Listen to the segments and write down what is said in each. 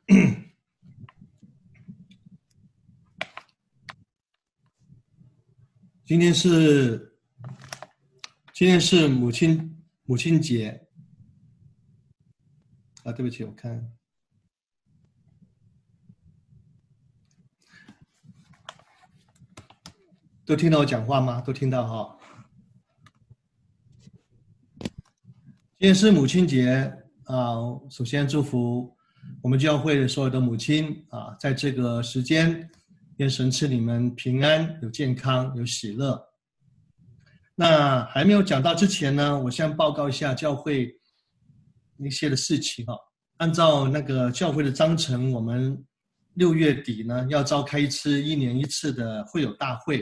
今天是母亲节啊，对不起，我看都听到我讲话吗？都听到哈。今天是母亲节啊，首先祝福我们教会的所有的母亲啊，在这个时间，愿神赐你们平安、有健康、有喜乐。那还没有讲到之前呢，我先报告一下教会一些的事情哈。按照那个教会的章程，我们6月底呢要召开1年1次的会友大会，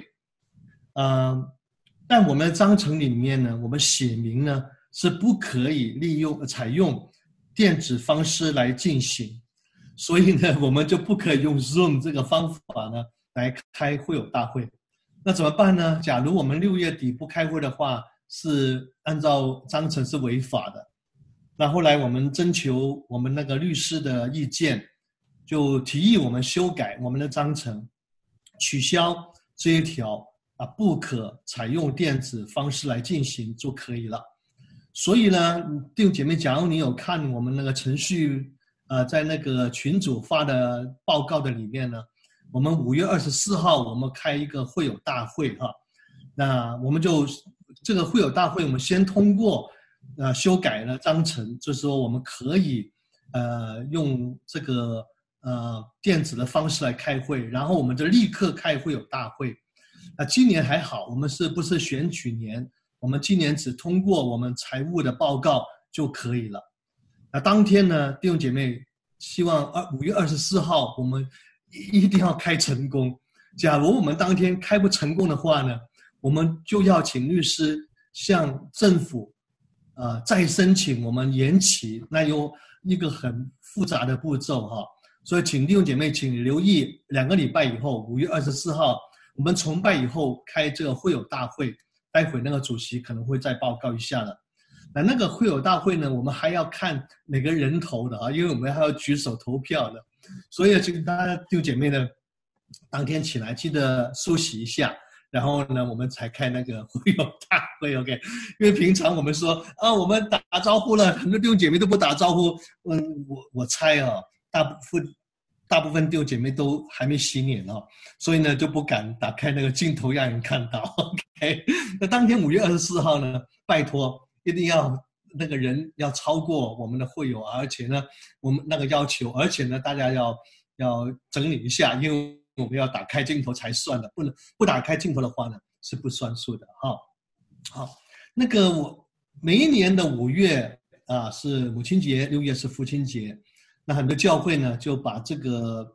但我们的章程里面呢，我们写明呢是不可以采用电子方式来进行，所以呢，我们就不可以用 Zoom 这个方法呢来开会友大会。那怎么办呢？假如我们6月底不开会的话，是按照章程是违法的。那后来我们征求我们那个律师的意见，就提议我们修改我们的章程，取消这一条不可采用电子方式来进行就可以了。所以呢，弟兄姐妹，假如你有看我们那个程序在那个群组发的报告的里面呢，我们5月24号我们开一个会友大会哈。那我们就这个会友大会，我们先通过修改了章程，就是说我们可以用这个电子的方式来开会，然后我们就立刻开会友大会。今年还好，我们不是选举年，我们今年只通过我们财务的报告就可以了。那当天呢，弟兄姐妹，希望5月24号我们一定要开成功。假如我们当天开不成功的话呢，我们就要请律师向政府再申请我们延期，那有一个很复杂的步骤哈。所以请弟兄姐妹请留意2个礼拜以后，5月24号我们崇拜以后开这个会友大会，待会那个主席可能会再报告一下了。那个会友大会呢，我们还要看每个人头的因为我们还要举手投票的，所以请大家弟兄姐妹呢，当天起来记得梳洗一下，然后呢，我们才开那个会友大会 ，OK？ 因为平常我们说我们打招呼了，很多弟兄姐妹都不打招呼，我猜大部分弟兄姐妹都还没洗脸所以呢就不敢打开那个镜头让人看到 ，OK？ 那当天5月24号呢，拜托一定要那个人要超过我们的会友，而且呢我们那个要求，而且呢大家要整理一下，因为我们要打开镜头才算的，不打开镜头的话呢是不算数的好，那个每一年的5月是母亲节，6月是父亲节。那很多教会呢就把这个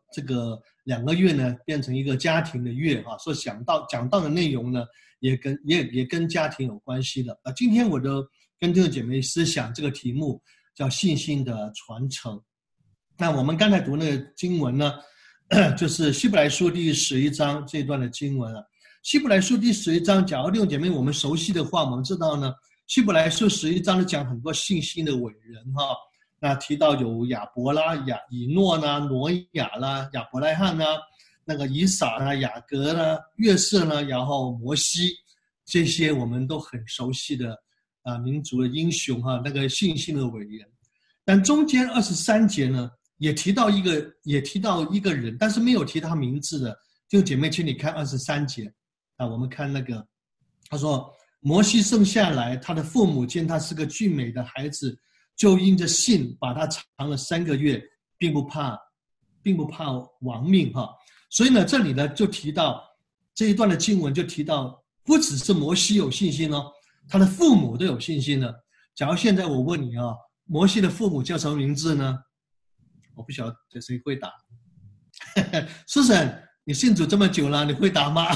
2个月呢变成一个家庭的月所以讲到的内容呢也跟家庭有关系的今天我就跟弟兄姐妹思想这个题目叫信心的传承。那我们刚才读那个经文呢，就是希伯来书第11章这一段的经文希伯来书第11章，假如弟兄姐妹我们熟悉的话，我们知道呢，希伯来书11章讲很多信心的伟人那提到有亚伯啦、以诺啦、挪亚啦、亚伯拉罕啦、那个以撒啦、雅各啦、约瑟啦，然后摩西，这些我们都很熟悉的民族的英雄那个信心的伟人。但中间23节呢，也提到一个人，但是没有提他名字的。弟兄姐妹，请你看23节我们看那个，他说摩西生下来，他的父母见他是个俊美的孩子，就因着信把他藏了3个月，并不怕亡命所以呢，这里呢就提到这一段的经文就提到，不只是摩西有信心他的父母都有信心了。假如现在我问你摩西的父母叫什么名字呢？我不晓得谁会答。苏珊，你信主这么久了，你会答吗？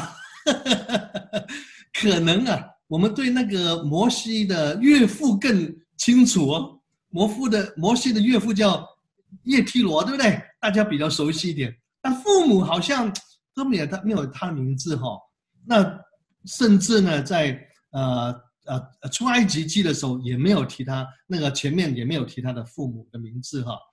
可能我们对那个摩西的岳父更清楚摩西的岳父叫叶忒罗，对不对？大家比较熟悉一点。但父母好像都没有他的名字那甚至呢，在出埃及记的时候也没有提他，那个前面也没有提他的父母的名字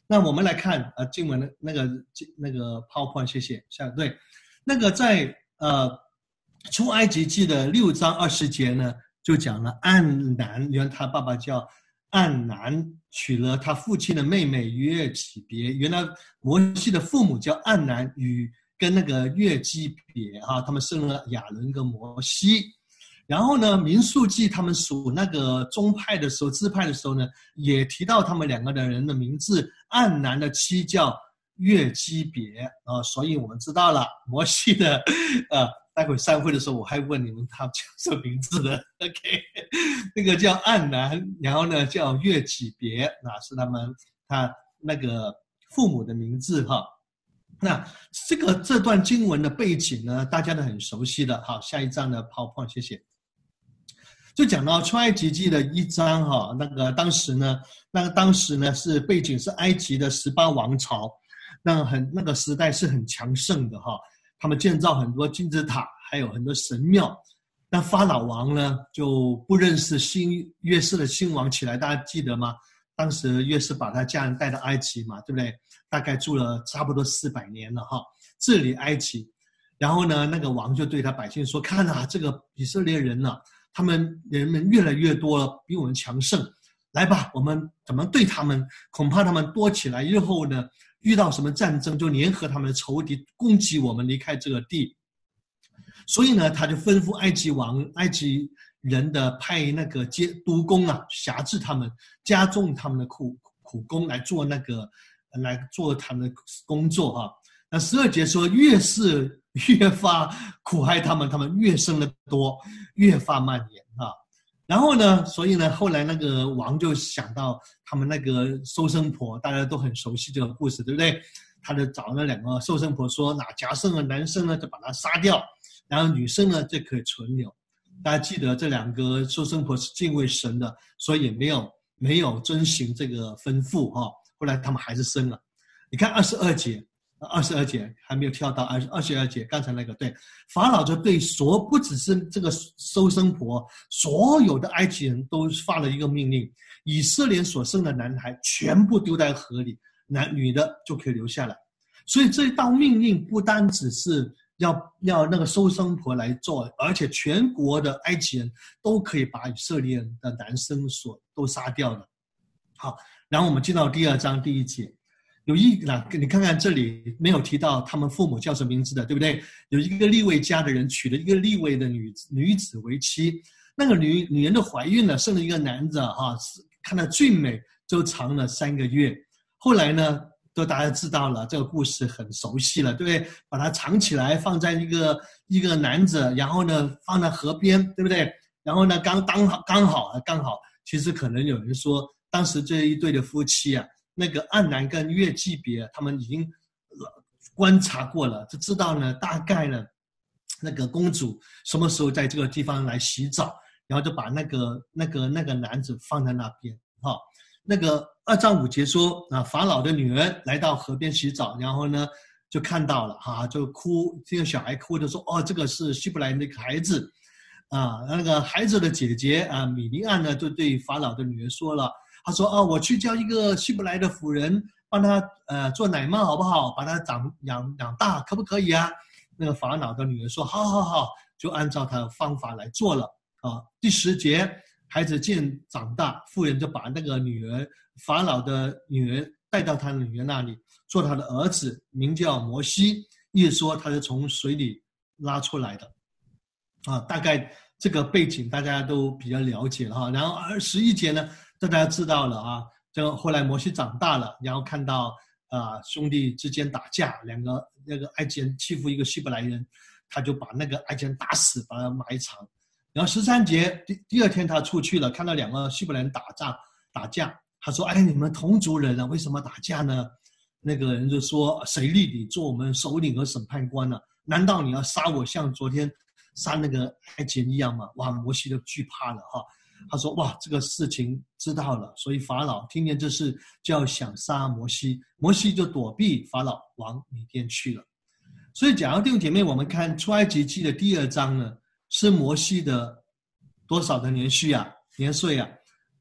那我们来看经文的那个PowerPoint，谢谢。对，那个在出埃及记的6章20节呢，就讲了暗南，原来他爸爸叫暗南，娶了他父亲的妹妹约基别。原来摩西的父母叫暗南跟那个约基别他们生了亚伦跟摩西。然后呢，民数记他们数那个宗派的时候，支派的时候呢，也提到他们2个的人的名字，暗南的妻叫约基别所以我们知道了摩西的待会散会的时候我还问你们他叫什么名字的 OK 那个叫暗南，然后呢叫约基别是他那个父母的名字那这段经文的背景呢，大家都很熟悉的。好，下一章的 PowerPoint， 谢谢。就讲到出埃及记的1章那个当时呢是背景是埃及的18王朝，那个时代是很强盛的他们建造很多金字塔，还有很多神庙。那法老王呢就不认识约瑟的新王起来，大家记得吗？当时约瑟把他家人带到埃及嘛，对不对？大概住了差不多400年了治理埃及。然后呢，那个王就对他百姓说：“看这个以色列人他们人们越来越多了，比我们强盛。来吧，我们怎么对他们？恐怕他们多起来，日后呢遇到什么战争，就联合他们的仇敌攻击我们，离开这个地。”所以呢，他就吩咐埃及人的派那个督工辖制他们，加重他们的苦工来做他们的工作那12节说，越是越发苦害他们，他们越生的多，越发蔓延然后呢，所以呢，后来那个王就想到他们那个收生婆，大家都很熟悉这个故事，对不对？他就找那2个收生婆说，假生的男生呢就把他杀掉，然后女生呢就可以存留。大家记得这2个收生婆是敬畏神的，所以也没有遵行这个吩咐后来他们还是生了。你看22节还没有跳到22节，刚才那个对，法老就对不只是这个收生婆，所有的埃及人都发了一个命令，以色列所生的男孩全部丢在河里，女的就可以留下来。所以这一道命令不单只是要那个收生婆来做，而且全国的埃及人都可以把以色列的男生都杀掉的。好，然后我们进到第2章第1节，你看看这里没有提到他们父母叫什么名字的，对不对？有一个利未家的人娶了一个利未的女子为妻，那个女人都怀孕了，生了一个男子看得最美，就藏了3个月。后来呢，都大家知道了，这个故事很熟悉了，对不对？把它藏起来，放在一个篮子，然后呢放在河边，对不对？然后呢刚好，其实可能有人说，当时这一对的夫妻那个暗南跟约基别，他们已经观察过了，就知道呢大概呢那个公主什么时候在这个地方来洗澡，然后就把那个男子放在那边那个2章5节说法老的女儿来到河边洗澡，然后呢就看到了就哭，这个小孩哭的说这个是希伯来的一个孩子那个孩子的姐姐米利暗呢就对法老的女儿说了，她说我去叫一个希伯来的妇人帮他做奶妈好不好，把他养大可不可以那个法老的女儿说好，就按照他的方法来做了第10节，孩子渐长大，妇人就把那个法老的女儿带到他女儿那里，做他的儿子，名叫摩西，意思说他是从水里拉出来的大概这个背景大家都比较了解了然后11节呢，大家知道了这个后来摩西长大了，然后看到兄弟之间打架，那个埃及人欺负一个希伯来人，他就把那个埃及人打死，把他埋藏。然后13节第2天他出去了，看到2个希伯来人打架，他说你们同族人为什么打架呢？那个人就说，谁立你做我们首领和审判官呢？难道你要杀我像昨天杀那个埃及人一样吗？哇，摩西就惧怕了他说哇，这个事情知道了，所以法老听见这事就要想杀摩西，摩西就躲避法老往米甸去了。所以假如弟兄姐妹，我们看出埃及记的第2章呢，是摩西的多少的年岁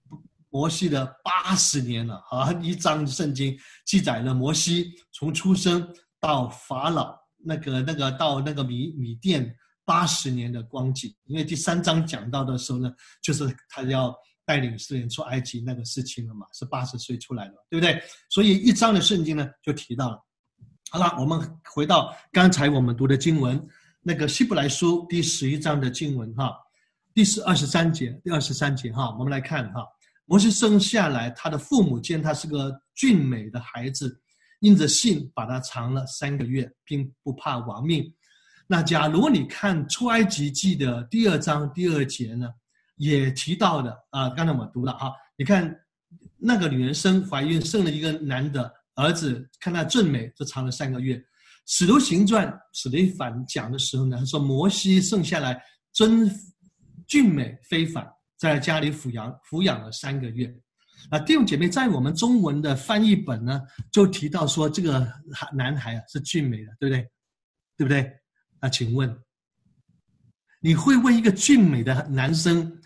摩西的80年了啊！一章圣经记载了摩西从出生到法老到那个米甸80年的光景。因为第3章讲到的时候呢，就是他要带领以色列人出埃及那个事情了嘛，是80岁出来了，对不对？所以1章的圣经呢就提到了。好了，我们回到刚才我们读的经文，那个希伯来书第11章的经文哈，第23节哈，我们来看哈。摩西生下来，他的父母见他是个俊美的孩子，因着信把他藏了3个月，并不怕亡命。那假如你看出埃及记的第2章第2节呢，也提到的啊，刚才我们读了啊，你看那个女人怀孕生了一个男的儿子，看他俊美就藏了3个月。使徒行传史提反讲的时候呢，他说摩西生下来真俊美非凡，在家里抚养了3个月。弟兄姐妹，在我们中文的翻译本呢，就提到说这个男孩啊是俊美的，对不对？对不对？那请问，你会为一个俊美的男生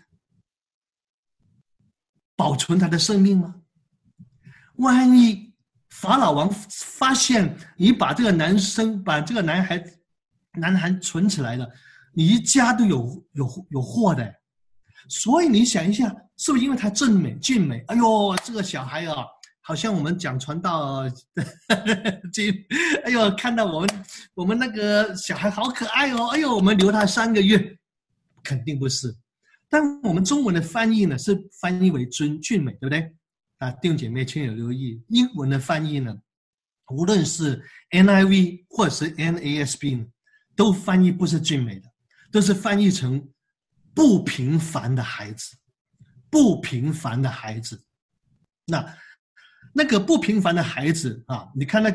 保存他的生命吗？万一法老王发现你把这个男孩存起来了，你一家都有祸的。所以你想一下，是不是因为他俊美？哎呦，这个小孩啊，好像我们讲传道，哎呦，看到我们那个小孩好可爱哦，哎呦，我们留他3个月，肯定不是。但我们中文的翻译呢，是翻译为俊美，对不对？弟兄姐妹请有留意，英文的翻译呢，无论是 NIV 或者是 NASB 呢，都翻译不是俊美的，都是翻译成不平凡的孩子，不平凡的孩子。那个不平凡的孩子啊，你看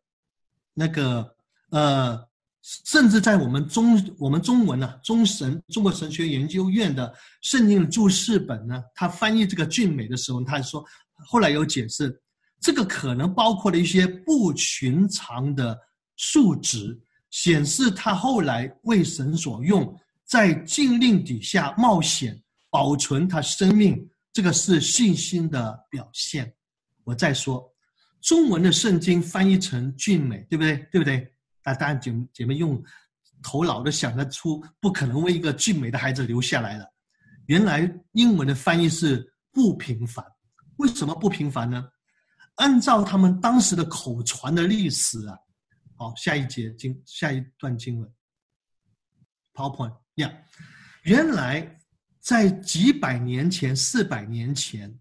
甚至在我们中文呢，中国神学研究院的圣经注释本呢，他翻译这个俊美的时候，他说后来有解释，这个可能包括了一些不寻常的数值，显示他后来为神所用，在禁令底下冒险保存他生命，这个是信心的表现。我再说，中文的圣经翻译成俊美，对不对？对不对？当然姐妹用头脑都想得出，不可能为一个俊美的孩子留下来了。原来英文的翻译是不平凡。为什么不平凡呢？按照他们当时的口传的历史啊，好，下一段经文 PowerPoint 原来在几百年前400年前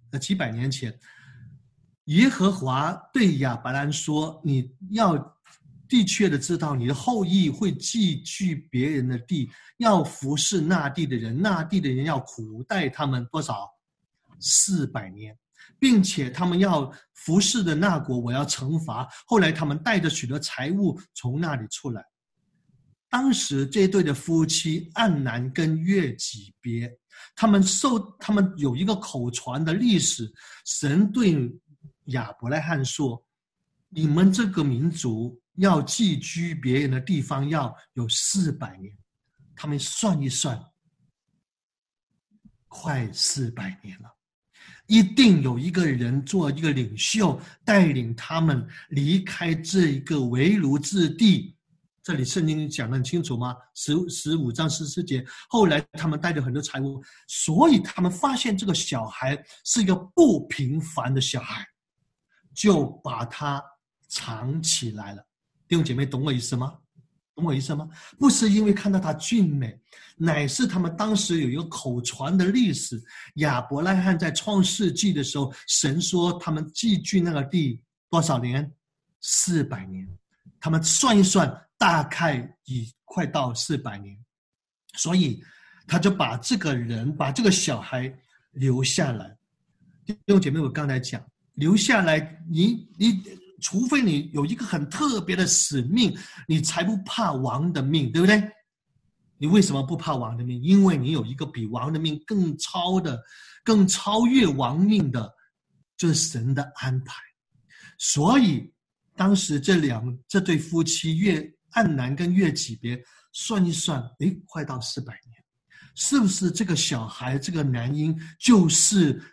耶和华对亚伯兰说，你要的确的知道你的后裔会寄居别人的地，要服侍那地的人，那地的人要苦待他们多少？400年，并且他们要服侍的那国我要惩罚。后来他们带着许多财物从那里出来。当时这对的夫妻暗南跟约己别，他们有一个口传的历史，神对亚伯拉罕说，你们这个民族要寄居别人的地方要有400年。他们算一算，快400年了。一定有一个人做一个领袖，带领他们离开这一个为奴之地。这里圣经讲得很清楚吗？15章14节，后来他们带着很多财物，所以他们发现这个小孩是一个不平凡的小孩，就把他藏起来了。弟兄姐妹，懂我意思吗？不是因为看到他俊美，乃是他们当时有一个口传的历史。亚伯拉罕在创世纪的时候，神说他们寄居那个地多少年？400年。他们算一算，大概已快到400年，所以他就把这个小孩留下来。弟兄姐妹，我刚才讲留下来，你除非你有一个很特别的使命，你才不怕王的命，对不对？你为什么不怕王的命？因为你有一个比王的命更超越王命的，就是神的安排。所以当时这对夫妻暗南跟约己别算一算，快到400年，是不是这个小孩这个男婴就是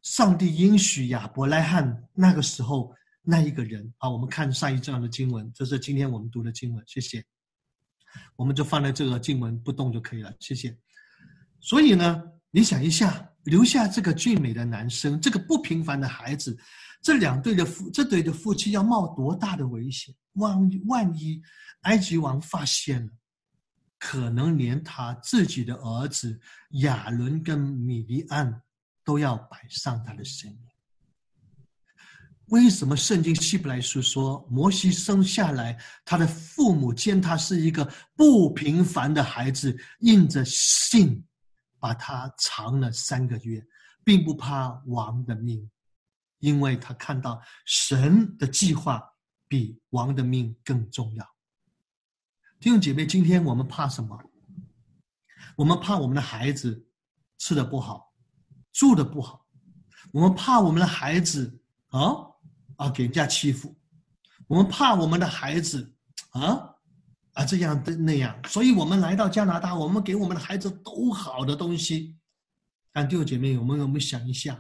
上帝应许亚伯拉罕那个时候那一个人。好，我们看上一章的经文，这是今天我们读的经文，谢谢。我们就放在这个经文不动就可以了，谢谢。所以呢，你想一下，留下这个俊美的男生，这个不平凡的孩子，这对的夫妻要冒多大的危险？万一埃及王发现了，可能连他自己的儿子亚伦跟米利暗都要摆上他的生命。为什么圣经希伯来书说摩西生下来，他的父母见他是一个不平凡的孩子，印着信把他藏了3个月，并不怕王的命，因为他看到神的计划比王的命更重要。弟兄姐妹，今天我们怕什么？我们怕我们的孩子吃得不好，住得不好，我们怕我们的孩子给人家欺负，我们怕我们的孩子这样的那样，所以我们来到加拿大，我们给我们的孩子都好的东西。但弟兄姐妹，我们有没有想一下，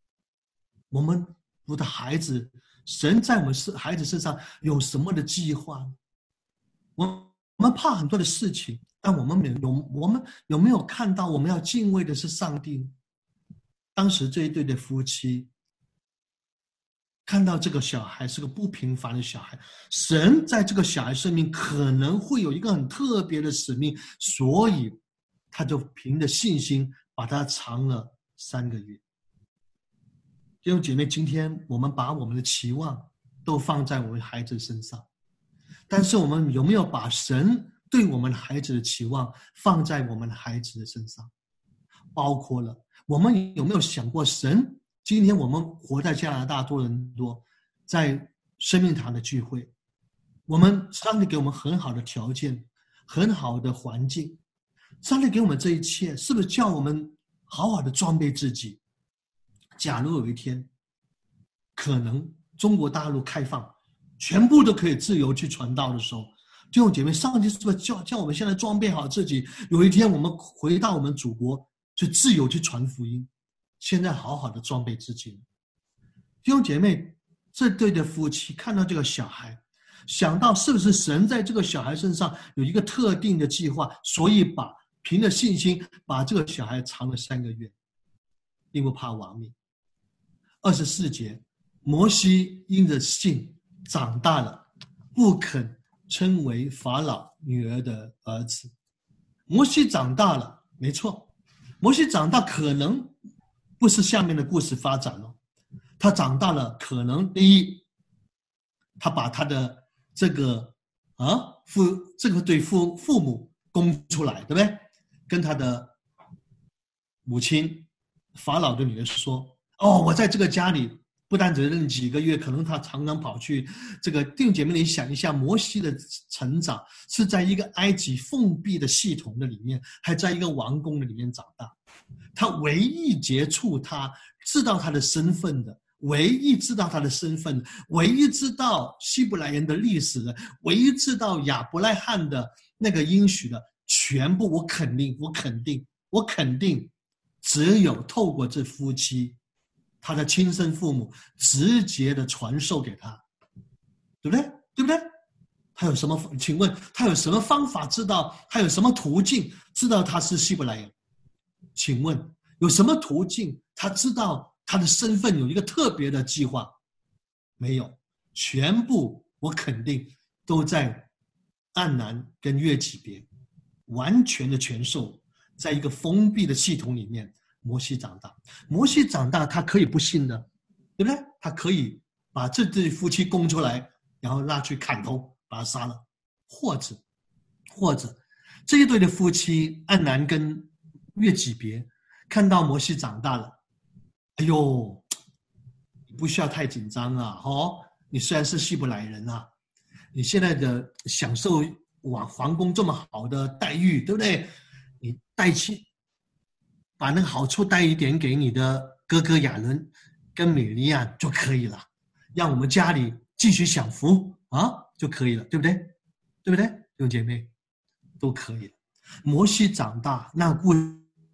我的孩子，神在我们孩子身上有什么的计划？我们怕很多的事情，但我们有没有看到我们要敬畏的是上帝呢？当时这一对的夫妻看到这个小孩是个不平凡的小孩，神在这个小孩生命可能会有一个很特别的使命，所以他就凭着信心把他藏了3个月。弟兄姐妹，今天我们把我们的期望都放在我们孩子身上，但是我们有没有把神对我们孩子的期望放在我们孩子的身上？包括了我们有没有想过，神今天我们活在加拿大多伦多，在生命堂的聚会，上帝给我们很好的条件，很好的环境，上帝给我们这一切，是不是叫我们好好的装备自己？假如有一天可能中国大陆开放，全部都可以自由去传道的时候，弟兄姐妹，上帝是不是叫我们现在装备好自己，有一天我们回到我们祖国去自由去传福音？现在好好的装备自己。弟兄姐妹，这对的夫妻看到这个小孩，想到是不是神在这个小孩身上有一个特定的计划，所以凭着信心把这个小孩藏了3个月，并不怕亡命。24节，摩西因着信长大了，不肯称为法老女儿的儿子。摩西长大了，没错，摩西长大可能不是下面的故事发展了。他长大了，可能第一，他把他的这个对父母供出来，对不对？跟他的母亲法老的女儿说：“我在这个家里不单只认几个月，可能他常常跑去这个。”弟兄姐妹，你想一下，摩西的成长是在一个埃及封闭的系统的里面，还在一个王宫的里面长大。他唯一接触他知道他的身份的，唯一知道他的身份，唯一知道希伯来人的历史的，唯一知道亚伯拉罕的那个应许的，全部我肯定只有透过这夫妻，他的亲生父母直接的传授给他，对不对？他有什么？请问他有什么方法知道？他有什么途径知道他是希伯来人？请问有什么途径他知道他的身份有一个特别的计划？没有，全部我肯定都在暗南跟约基别完全的传授，在一个封闭的系统里面。摩西长大他可以不信的，对不对？他可以把这对夫妻供出来，然后拉去砍头把他杀了，或者这一对的夫妻暗南跟约基别看到摩西长大了，哎呦，你不需要太紧张啊，你虽然是希伯来人啊，你现在的享受皇宫这么好的待遇，对不对？你把那个好处带一点给你的哥哥亚伦跟米利亚就可以了，让我们家里继续享福就可以了，对不对？弟兄姐妹都可以了。摩西长大，那故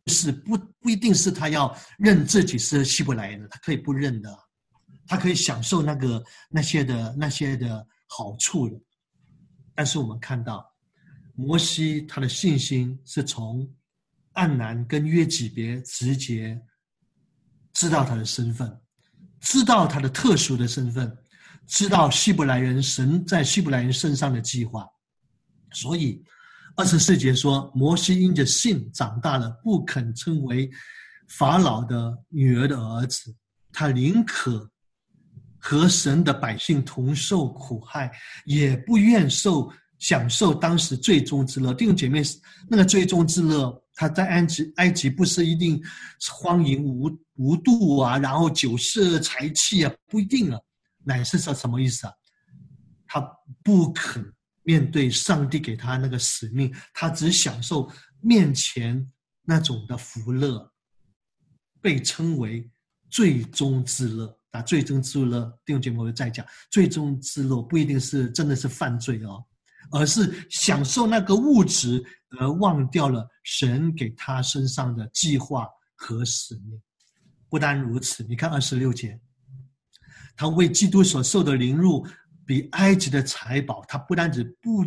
是不一定是他要认自己是希伯来人的，他可以不认的，他可以享受那些的好处的。但是我们看到摩西他的信心是从暗南跟约基别直接知道他的身份，知道他的特殊的身份，知道希伯来人神在希伯来人身上的计划。所以24节说，摩西因着信长大了，不肯称为法老的女儿的儿子，他宁可和神的百姓同受苦害，也不愿享受当时最终之乐。弟兄姐妹，那个最终之乐，他在埃及不是一定荒淫无度啊，然后酒色财气啊，不一定啊，乃是说什么意思啊？他不肯面对上帝给他那个使命，他只享受面前那种的福乐，被称为最终之乐。最终之乐，弟兄姐妹，我再讲，最终之乐不一定是真的是犯罪哦，而是享受那个物质，而忘掉了神给他身上的计划和使命。不单如此，你看26节，他为基督所受的凌辱比埃及的财宝，他不单止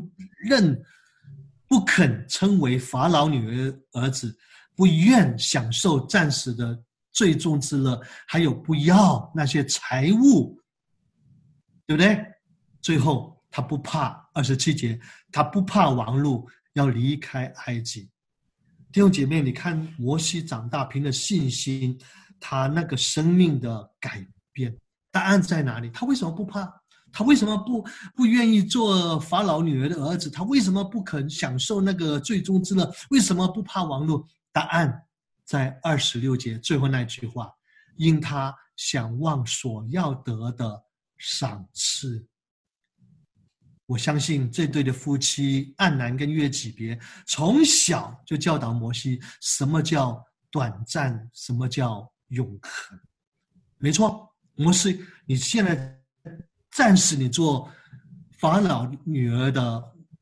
不肯称为法老女儿子，不愿享受暂时的最终之乐，还有不要那些财物，对不对？最后他不怕27节，他不怕王路，要离开埃及。弟兄姐妹，你看摩西长大，凭着信心，他那个生命的改变，答案在哪里？他为什么不怕？他为什么不愿意做法老女儿的儿子？他为什么不肯享受那个最终之乐？为什么不怕王路？答案在26节最后那句话，因他想望所要得的赏赐。我相信这对的夫妻暗南跟约基别从小就教导摩西什么叫短暂，什么叫永恒。没错，摩西，你现在暂时你做法老女儿的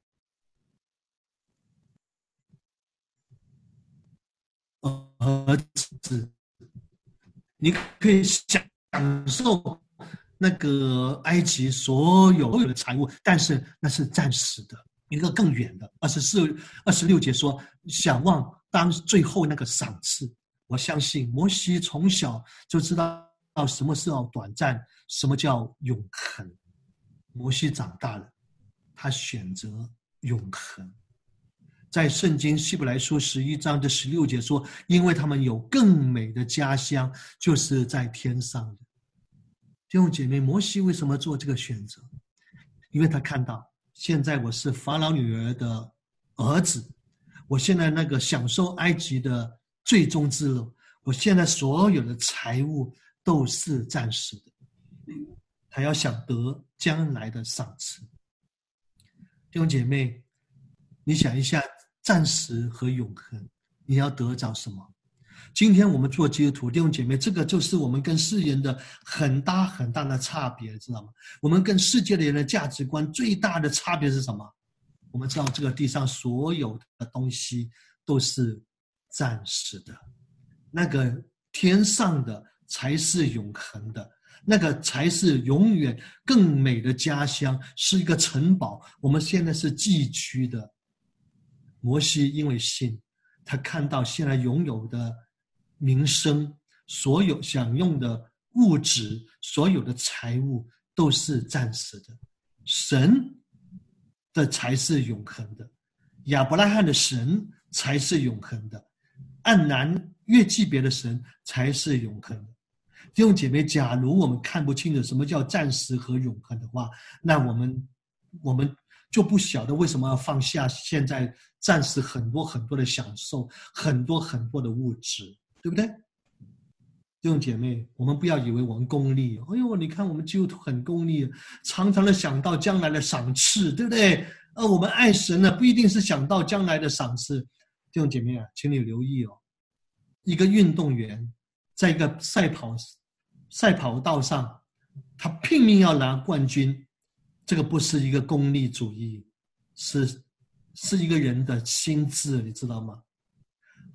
儿子，你可以享受那个埃及所有的财物，但是那是暂时的，一个更远的。26节说，想望当最后那个赏赐。我相信摩西从小就知道什么是短暂，什么叫永恒。摩西长大了，他选择永恒。在圣经希伯来书11章的16节说，因为他们有更美的家乡，就是在天上的。弟兄姐妹，摩西为什么做这个选择？因为他看到现在我是法老女儿的儿子，我现在那个享受埃及的最终之乐，我现在所有的财物都是暂时的，他要想得将来的赏赐。弟兄姐妹，你想一下，暂时和永恒，你要得着什么？今天我们做基督徒，弟兄姐妹，这个就是我们跟世人的很大很大的差别，知道吗？我们跟世界的人的价值观最大的差别是什么？我们知道这个地上所有的东西都是暂时的，那个天上的才是永恒的，那个才是永远更美的家乡，是一个城堡。我们现在是寄居的。摩西因为信，他看到现在拥有的民生，所有享用的物质，所有的财物都是暂时的，神的才是永恒的，亚伯拉罕的神才是永恒的，暗南约基别的神才是永恒的。弟兄姐妹，假如我们看不清楚什么叫暂时和永恒的话，那我们就不晓得为什么要放下现在暂时很多很多的享受，很多很多的物质，对不对？弟兄姐妹，我们不要以为我们功利，哎呦，你看我们基督徒很功利，常常的想到将来的赏赐，对不对？我们爱神呢，不一定是想到将来的赏赐。弟兄姐妹啊，请你留意哦，一个运动员在一个赛跑道上，他拼命要拿冠军，这个不是一个功利主义，是一个人的心智，你知道吗？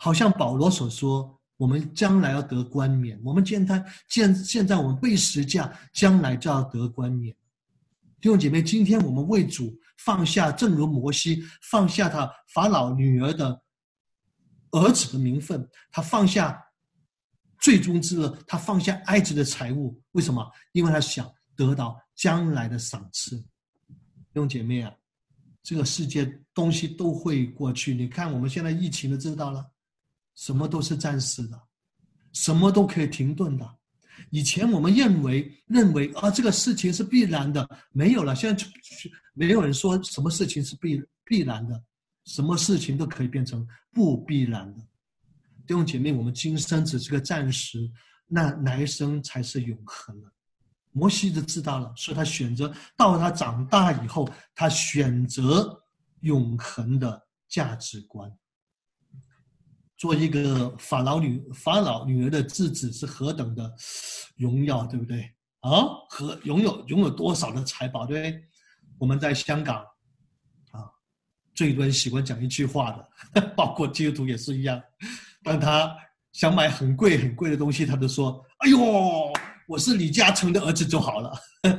好像保罗所说，我们将来要得冠冕。我们现在我们被十架，将来就要得冠冕。弟兄姐妹，今天我们为主放下，正如摩西放下他法老女儿的儿子的名分，他放下最终之乐，他放下埃及的财物。为什么？因为他想得到将来的赏赐。弟兄姐妹啊，这个世界东西都会过去。你看我们现在疫情都知道了，什么都是暂时的，什么都可以停顿的。以前我们认为这个事情是必然的，没有了。现在没有人说什么事情是必然的，什么事情都可以变成不必然的。弟兄姐妹，我们今生只是个暂时，那来生才是永恒的。摩西就知道了，所以他选择到他长大以后，他选择永恒的价值观。做一个法老女儿的质子是何等的荣耀，对不对啊？和拥有多少的财宝，对不对？我们在香港啊，最多人喜欢讲一句话的，包括基督徒也是一样。当他想买很贵的东西，他就说：“哎呦，我是李嘉诚的儿子就好了。”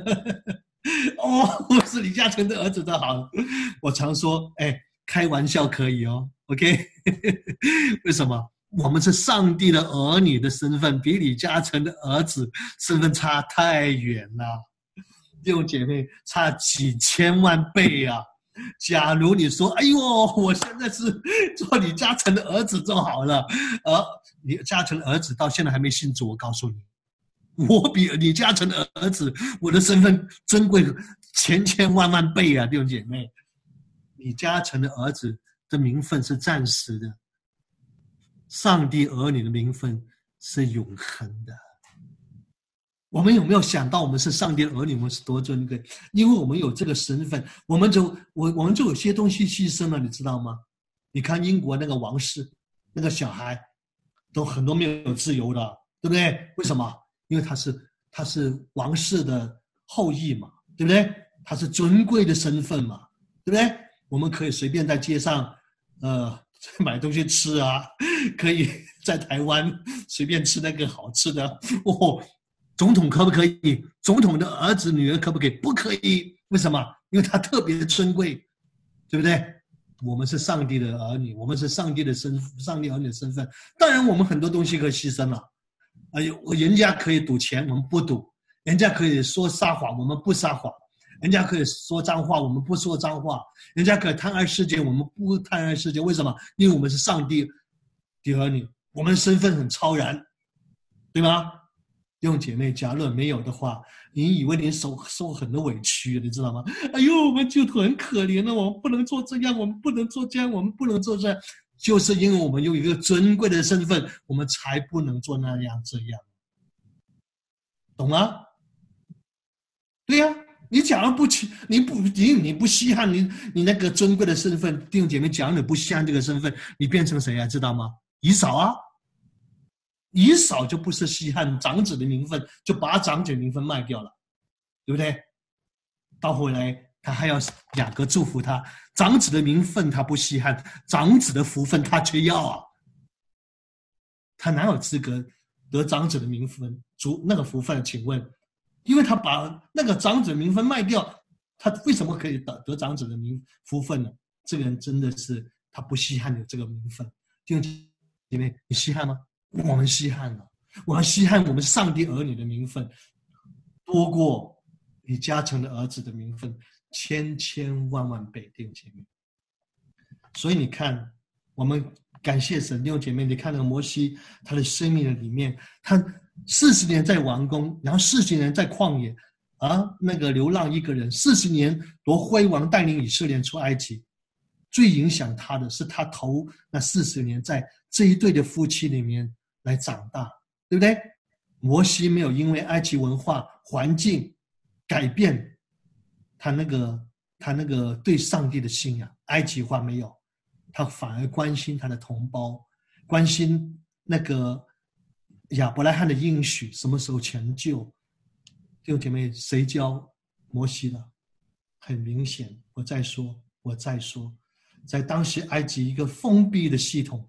哦，我是李嘉诚的儿子就好了。我常说，开玩笑可以哦 ，OK？ 为什么？我们是上帝的儿女的身份，比李嘉诚的儿子身份差太远了。弟兄姐妹，差几千万倍啊！假如你说：“哎呦，我现在是做李嘉诚的儿子就好了。”李嘉诚的儿子到现在还没信主，我告诉你，我比李嘉诚的儿子，我的身份珍贵千万倍啊！弟兄姐妹，李嘉诚的儿子的名分是暂时的，上帝儿女的名分是永恒的。我们有没有想到我们是上帝的儿女，我们是多尊贵？因为我们有这个身份，我们就有些东西牺牲了，你知道吗？你看英国那个王室，那个小孩都很多没有自由的，对不对？为什么？因为他是王室的后裔嘛，对不对？他是尊贵的身份嘛，对不对？我们可以随便在街上买东西吃啊，可以在台湾随便吃那个好吃的哦。总统可不可以？总统的儿子女儿可不可以？不可以。为什么？因为他特别的尊贵，对不对？我们是上帝的儿女，我们是上帝儿女的身份。当然我们很多东西可以牺牲了。人家可以赌钱，我们不赌；人家可以说撒谎，我们不撒谎；人家可以说脏话，我们不说脏话；人家可以贪爱世界，我们不贪爱世界。为什么？因为我们是上帝的儿女，我们身份很超然，对吗？弟兄姐妹，假如没有的话，你以为你受很多委屈，你知道吗？哎呦，我们就很可怜了，我们不能做这样，我们不能做这样，我们不能做这样，就是因为我们有一个尊贵的身份，我们才不能做那样这样，懂吗？对呀，你假如你不稀罕你那个尊贵的身份，弟兄姐妹，假如你不稀罕这个身份，你变成谁啊？知道吗？以扫啊。以扫就不是稀罕长子的名分，就把长子的名分卖掉了，对不对？到后来他还要雅各祝福他，长子的名分他不稀罕，长子的福分他却要啊。他哪有资格得长子的名分那个福分？请问，因为他把那个长子的名分卖掉，他为什么可以得长子的福分呢？这个人真的是他不稀罕有这个名分。弟兄姐妹，你稀罕吗？我们稀罕了，我们稀罕我们上帝儿女的名分，多过李嘉诚的儿子的名分千万倍，弟兄姐妹。所以你看，我们感谢神，弟兄姐妹，你看那个摩西，他的生命的里面，他40年在王宫，然后40年在旷野那个流浪一个人，40年多辉煌带领以色列出埃及。最影响他的是他头那40年在这一对的夫妻里面来长大，对不对？摩西没有因为埃及文化环境改变他那个对上帝的信仰，埃及话没有，他反而关心他的同胞，关心那个亚伯拉罕的应许什么时候成就。弟兄姐妹，谁教摩西的？很明显，我再说，在当时埃及一个封闭的系统，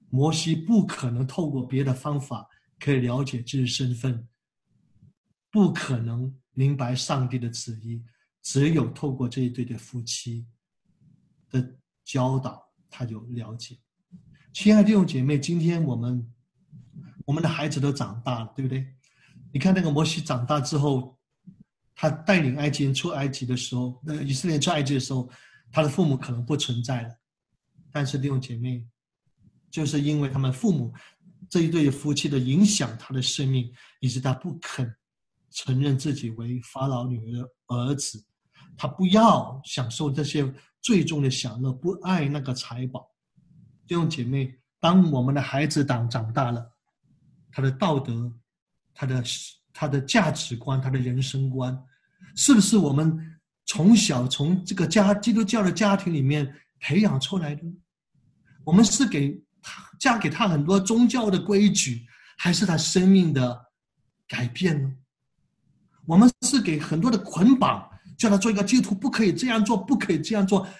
摩西不可能透过别的方法可以了解自己身份，不可能明白上帝的旨意，只有透过这一对的夫妻的教导，他就了解。亲爱的弟兄姐妹，今天我们的孩子都长大了，对不对？你看那个摩西长大之后，他带领埃及人出埃及的时候，以色列人出埃及的时候，他的父母可能不存在了。但是弟兄姐妹，就是因为他们父母这一对夫妻的影响，他的生命，以致他不肯承认自己为法老女儿的儿子，他不要享受这些最终的享乐，不爱那个财宝。弟兄姐妹，当我们的孩子长大了，他的道德，他的价值观，他的人生观，是不是我们从小从这个基督教的家庭里面培养出来的？我们是加给他很多宗教的规矩，还是他生命的改变呢？我们是给很多的捆绑，叫他做一个基督徒，不可以这样做，不可以这样做，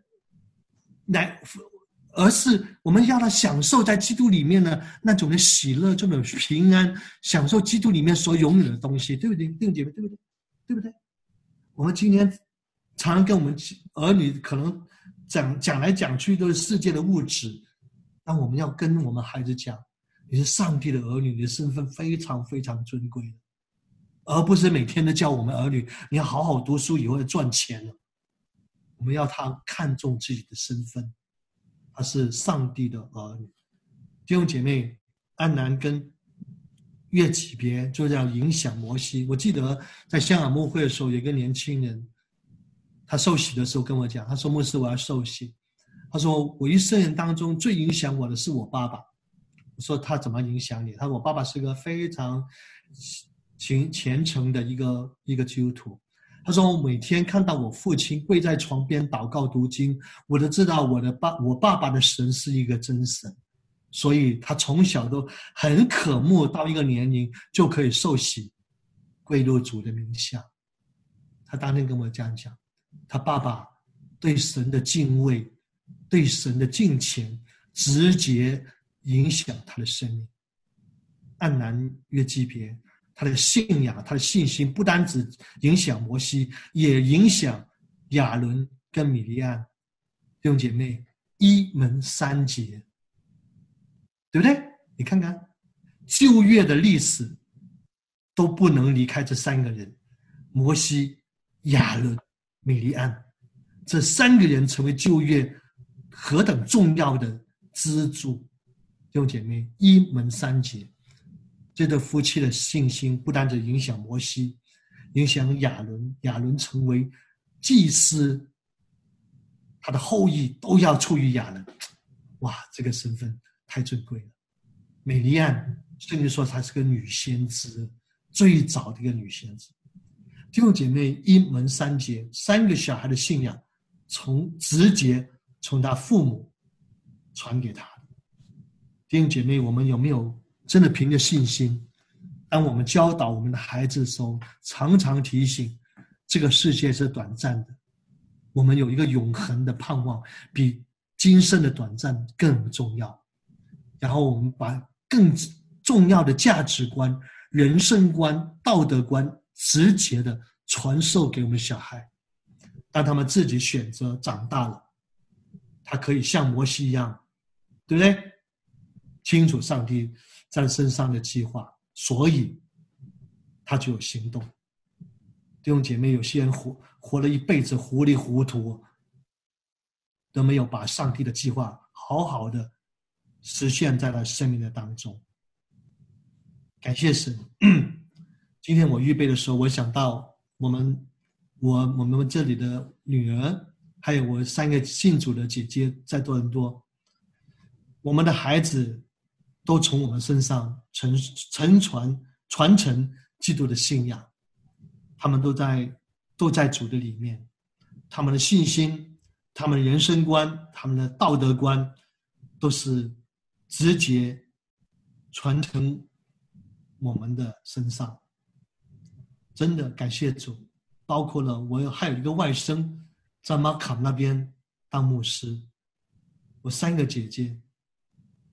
而是我们要他享受在基督里面的那种的喜乐，这种平安，享受基督里面所拥有的东西，对不对？弟兄姐妹，对不对？对不对？我们今天常常跟我们儿女可能讲来讲去都是世界的物质，但我们要跟我们孩子讲，你是上帝的儿女，你的身份非常非常尊贵的，而不是每天都叫我们儿女你要好好读书，以后要赚钱了。我们要他看重自己的身份，他是上帝的儿女。弟兄姐妹，安南跟越级别就要影响摩西。我记得在香港牧会的时候，有一个年轻人，他受洗的时候跟我讲，他说：“牧师，我要受洗。”他说：“我一生人当中最影响我的是我爸爸。”我说：“他怎么影响你？”他说：“我爸爸是个非常虔诚的一个基督徒。”他说：“我每天看到我父亲跪在床边祷告读经，我都知道我爸爸的神是一个真神。”所以他从小都很渴慕到一个年龄就可以受洗归入主的名下。他当天跟我这样讲，他爸爸对神的敬畏，对神的敬虔，直接影响他的生命。安南约基别，他的信仰，他的信心不单只影响摩西，也影响亚伦跟米利暗。弟兄姐妹，一门三杰，对不对？你看看旧约的历史都不能离开这三个人，摩西、亚伦、米利暗，这三个人成为旧约何等重要的支柱。弟兄姐妹，一门三杰，这对夫妻的信心不单只影响摩西，影响亚伦，亚伦成为祭司，他的后裔都要出于亚伦。哇，这个身份太尊贵了。美利暗甚至说她是个女先知，最早的一个女先知。弟兄姐妹，一门三杰，三个小孩的信仰直接从他父母传给他的。弟兄姐妹，我们有没有真的凭着信心，当我们教导我们的孩子的时候，常常提醒这个世界是短暂的，我们有一个永恒的盼望，比今生的短暂更重要。然后我们把更重要的价值观、人生观、道德观直接的传授给我们小孩，当他们自己选择长大了，他可以像摩西一样，对不对？清楚上帝在身上的计划，所以他就有行动。弟兄姐妹，有些人活了一辈子糊里糊涂，都没有把上帝的计划好好的实现在他生命的当中。感谢神。今天我预备的时候，我想到我们这里的女儿，还有我3个信主的姐姐在多伦多，我们的孩子都从我们身上传承基督的信仰，他们都在主的里面，他们的信心、他们的人生观、他们的道德观，都是直接传承我们的身上。真的感谢主，包括了我还有一个外甥在马卡那边当牧师，我3个姐姐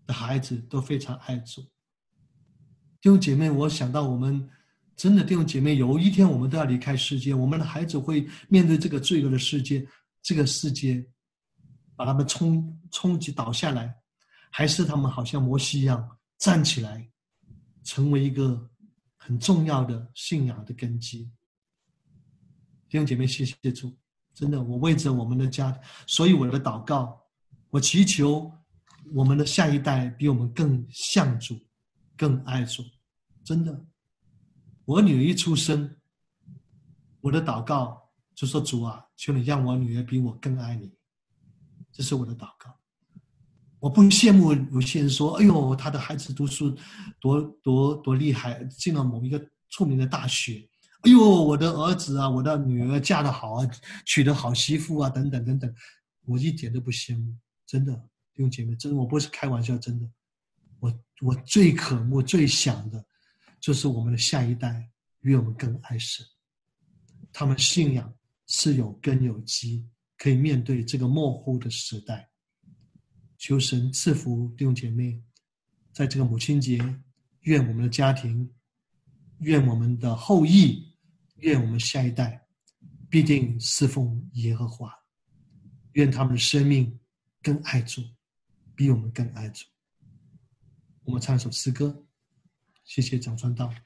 的孩子都非常爱主。弟兄姐妹，我想到我们真的弟兄姐妹，有一天我们都要离开世界，我们的孩子会面对这个罪恶的世界，这个世界把他们冲击倒下来，还是他们好像摩西一样站起来，成为一个很重要的信仰的根基。弟兄姐妹，谢谢主，真的，我为着我们的家，所以我的祷告，我祈求我们的下一代比我们更像主，更爱主。真的，我女儿一出生，我的祷告就说，主啊，求你让我女儿比我更爱你。这是我的祷告。我不羡慕有些人说，哎呦，他的孩子读书多厉害，进了某一个出名的大学，哎呦，我的儿子啊，我的女儿嫁得好啊，娶得好媳妇啊，等等等等，我一点都不羡慕。真的，弟兄姐妹，真的，我不是开玩笑，真的，我最渴慕最想的就是我们的下一代比我们更爱神，他们信仰是有根有基，可以面对这个末后的时代。求神赐福弟兄姐妹，在这个母亲节，愿我们的家庭，愿我们的后裔，愿我们下一代必定侍奉耶和华，愿他们的生命更爱主，比我们更爱主。我们唱一首诗歌，谢谢蒋传道。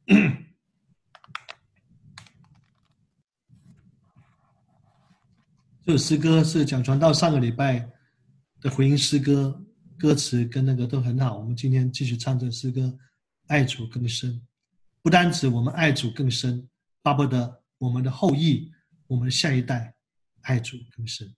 这首诗歌是蒋传道上个礼拜的回应诗歌，歌词跟那个都很好。我们今天继续唱这诗歌，爱主更深。不单指我们爱主更深，巴不得我们的后裔，我们的下一代爱主更深。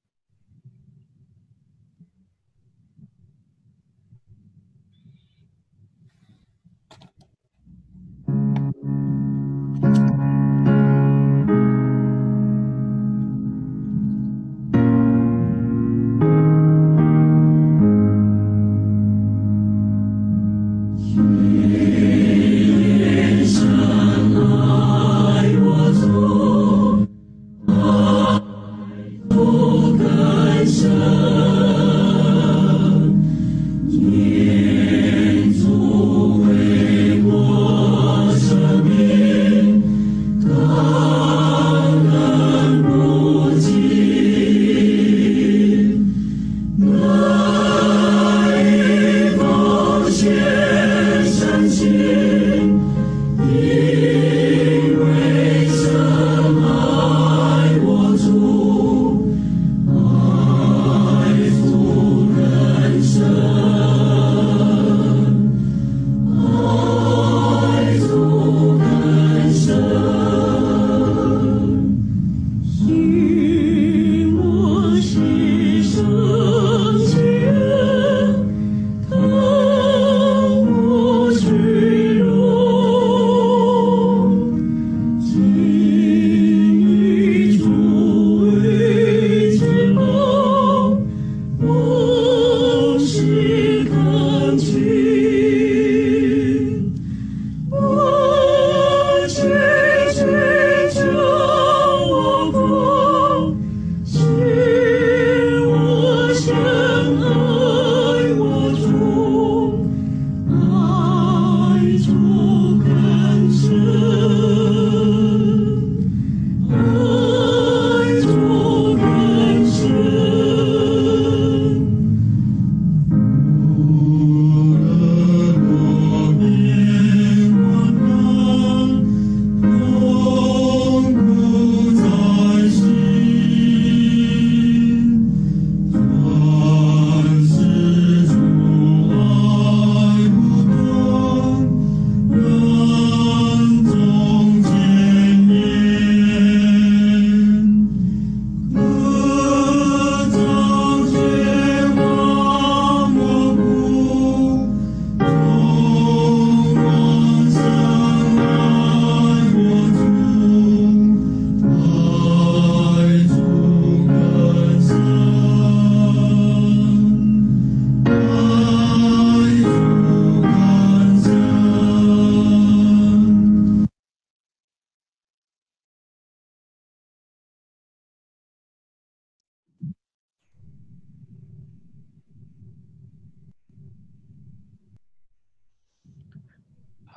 我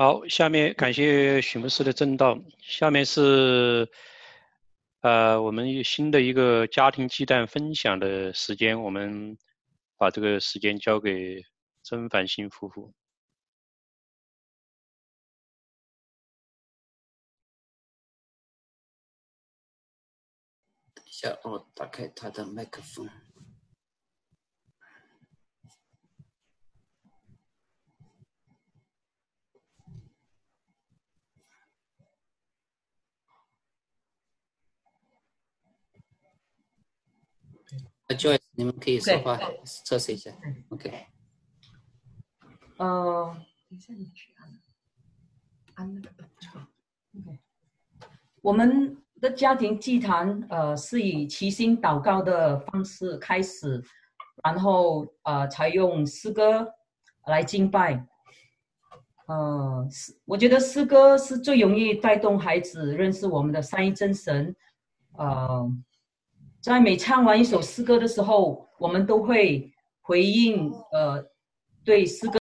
好，下面感谢许牧师的正道。下面是我们新的一个家庭鸡蛋分享的时间，我们把这个时间交给曾繁星夫妇。 等一下，我打开他的麦克风。Joyce， 你们可以说话，测试一下。OK。 等一下你去按那个。OK。我们的家庭祭坛是以齐心祷告的方式开始，然后采用诗歌来敬拜。我觉得诗歌是最容易带动孩子认识我们的三一真神。在每唱完一首诗歌的时候，我们都会回应对诗歌